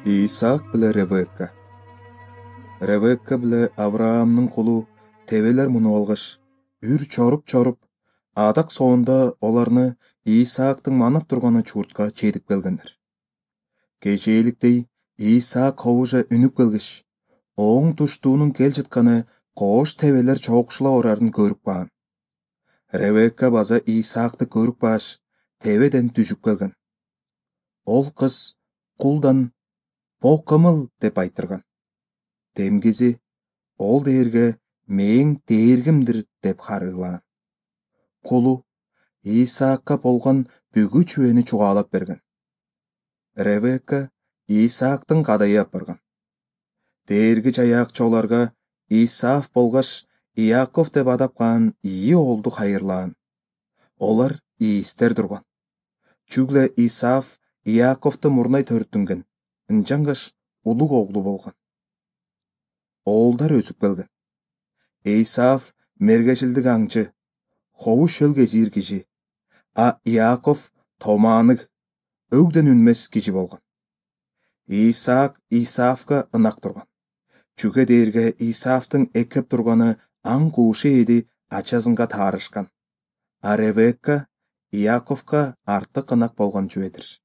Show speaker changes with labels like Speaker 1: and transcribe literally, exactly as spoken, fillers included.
Speaker 1: Исаак биле Ревекка. Ревекка биле Авраамның кулу тебелер муну алгыш, үр чоруп-чоруп, адак соонда оларны Исаактың манап турганы чуртка чедип келгендер. Кечээликтей Исаак ховужа үнүп келгиш, оң туштуунун кел жатканы коош тебелер чоокшула орарын көрүп калган. Ревекка база Исаакты көрүп калыш, тебеден түшүп келген. Ол кыз кулдан «Покымыл» деп айтырган. Демгизи ол дээрге «Мээң дээргимдир» деп харылаган. Кулу Исаакка болгон бүгү чүөни чугаалап берген. Ревекка Исаактын кадайып барган. Дээрги жаякчы оларга Исаав болгош Иаков деп атап калган ийи оолду хайырлаган. Олар ийистер турган. Чүгле Исаав Иаковду мурнай төрүттүнген. Ынжангаш улуг оглу болгон. Оолдар өсүп келген. Исаав мергешилдик аңчы, ховуш шөл кезир киши, а Иаков томаанык, өгдөн үнмес киши болгон. Исаак Исаавга ынак турган. Чүге дээрге Исаавдын эккеп турганы аң куушу эди ачасынга таарышкан. А Ревекка Иаковка артык ынак болгон чүбедир.